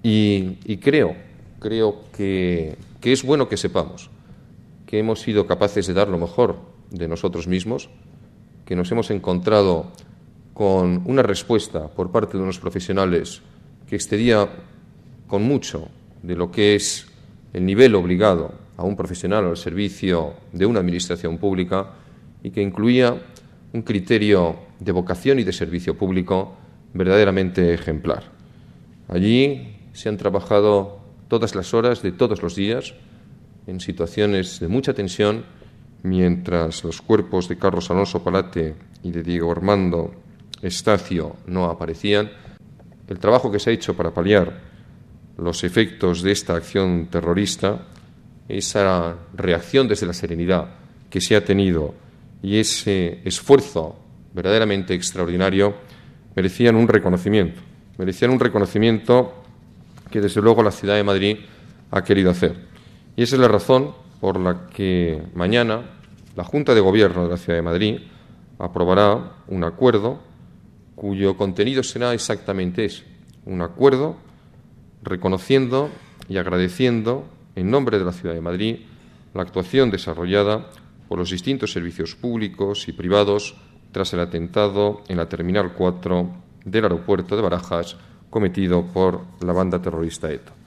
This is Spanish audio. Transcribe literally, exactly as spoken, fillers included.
Y, y creo, creo que, que es bueno que sepamos que hemos sido capaces de dar lo mejor de nosotros mismos, que nos hemos encontrado con una respuesta por parte de unos profesionales que excedía con mucho de lo que es el nivel obligado a un profesional al servicio de una administración pública y que incluía un criterio de vocación y de servicio público verdaderamente ejemplar. Allí se han trabajado todas las horas de todos los días en situaciones de mucha tensión, mientras los cuerpos de Carlos Alonso Palate y de Diego Armando Estacio no aparecían. El trabajo que se ha hecho para paliar los efectos de esta acción terrorista, esa reacción desde la serenidad que se ha tenido y ese esfuerzo verdaderamente extraordinario merecían un reconocimiento, merecían un reconocimiento que desde luego la ciudad de Madrid ha querido hacer. Y esa es la razón por la que mañana la Junta de Gobierno de la Ciudad de Madrid aprobará un acuerdo cuyo contenido será exactamente ese, un acuerdo reconociendo y agradeciendo en nombre de la Ciudad de Madrid la actuación desarrollada por los distintos servicios públicos y privados tras el atentado en la Terminal cuatro del aeropuerto de Barajas cometido por la banda terrorista ETA.